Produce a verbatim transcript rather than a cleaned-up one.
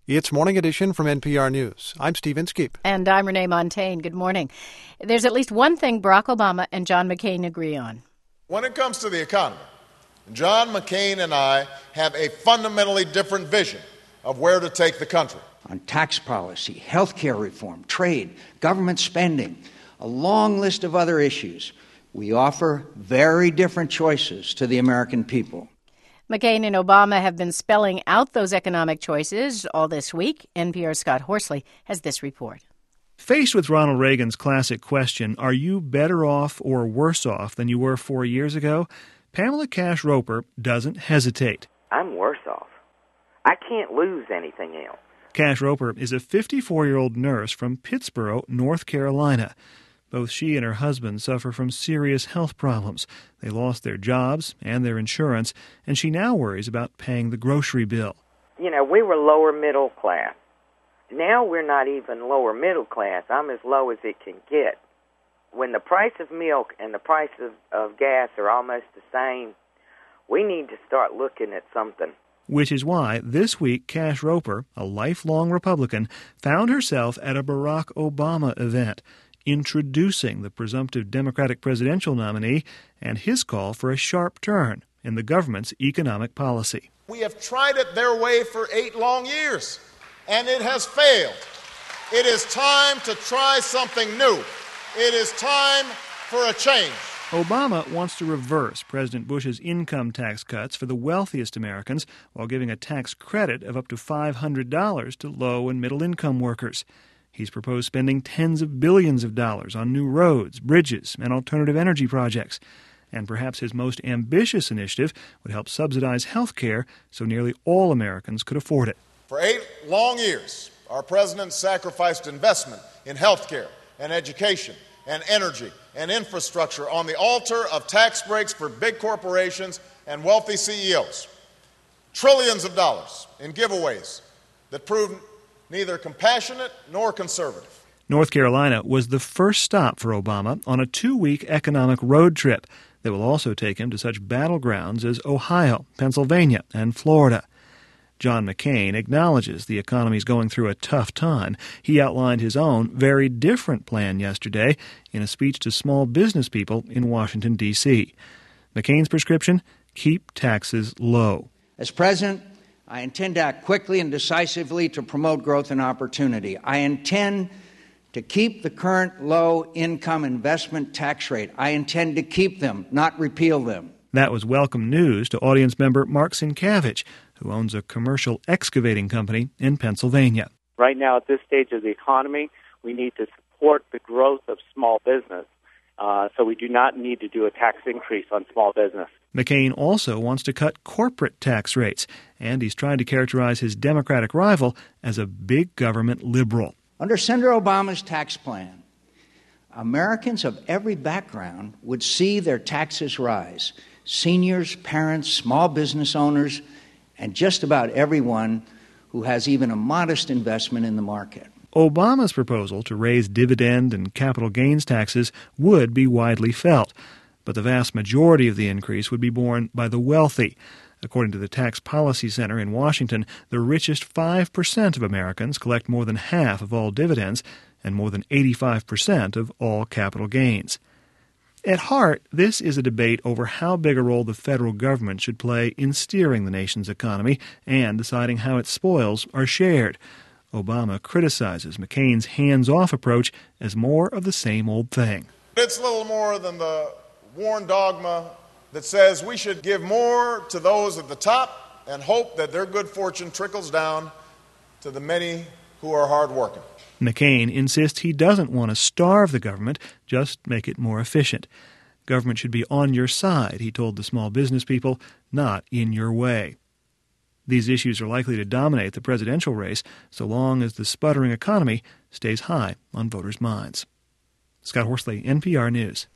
It's Morning Edition from N P R News. I'm Steve Inskeep. And I'm Renee Montagne. Good morning. There's at least one thing Barack Obama and John McCain agree on. When it comes to the economy, John McCain and I have a fundamentally different vision of where to take the country. On tax policy, health care reform, trade, government spending, a long list of other issues, we offer very different choices to the American people. McCain and Obama have been spelling out those economic choices all this week. N P R's Scott Horsley has this report. Faced with Ronald Reagan's classic question, are you better off or worse off than you were four years ago? Pamela Cash Roper doesn't hesitate. I'm worse off. I can't lose anything else. Cash Roper is a fifty-four-year-old nurse from Pittsboro, North Carolina. Both she and her husband suffer from serious health problems. They lost their jobs and their insurance, and she now worries about paying the grocery bill. You know, we were lower middle class. Now we're not even lower middle class. I'm as low as it can get. When the price of milk and the price of, of gas are almost the same, we need to start looking at something. Which is why this week Cash Roper, a lifelong Republican, found herself at a Barack Obama event, introducing the presumptive Democratic presidential nominee and his call for a sharp turn in the government's economic policy. We have tried it their way for eight long years, and it has failed. It is time to try something new. It is time for a change. Obama wants to reverse President Bush's income tax cuts for the wealthiest Americans while giving a tax credit of up to five hundred dollars to low- and middle-income workers. He's proposed spending tens of billions of dollars on new roads, bridges, and alternative energy projects. And perhaps his most ambitious initiative would help subsidize health care so nearly all Americans could afford it. For eight long years, our president sacrificed investment in health care and education and energy and infrastructure on the altar of tax breaks for big corporations and wealthy C E Os. Trillions of dollars in giveaways that proved neither compassionate nor conservative. North Carolina was the first stop for Obama on a two-week economic road trip that will also take him to such battlegrounds as Ohio, Pennsylvania, and Florida. John McCain acknowledges the economy's going through a tough time. He outlined his own very different plan yesterday in a speech to small business people in Washington, D C McCain's prescription? Keep taxes low. As president, I intend to act quickly and decisively to promote growth and opportunity. I intend to keep the current low-income investment tax rate. I intend to keep them, not repeal them. That was welcome news to audience member Mark Sienkiewicz, who owns a commercial excavating company in Pennsylvania. Right now, at this stage of the economy, we need to support the growth of small business, uh, so we do not need to do a tax increase on small business. McCain also wants to cut corporate tax rates, and he's trying to characterize his Democratic rival as a big government liberal. Under Senator Obama's tax plan, Americans of every background would see their taxes rise. Seniors, parents, small business owners, and just about everyone who has even a modest investment in the market. Obama's proposal to raise dividend and capital gains taxes would be widely felt, but the vast majority of the increase would be borne by the wealthy. According to the Tax Policy Center in Washington, the richest five percent of Americans collect more than half of all dividends and more than eighty-five percent of all capital gains. At heart, this is a debate over how big a role the federal government should play in steering the nation's economy and deciding how its spoils are shared. Obama criticizes McCain's hands-off approach as more of the same old thing. It's little more than the worn dogma that says we should give more to those at the top and hope that their good fortune trickles down to the many who are hardworking. McCain insists he doesn't want to starve the government, just make it more efficient. Government should be on your side, he told the small business people, not in your way. These issues are likely to dominate the presidential race so long as the sputtering economy stays high on voters' minds. Scott Horsley, N P R News.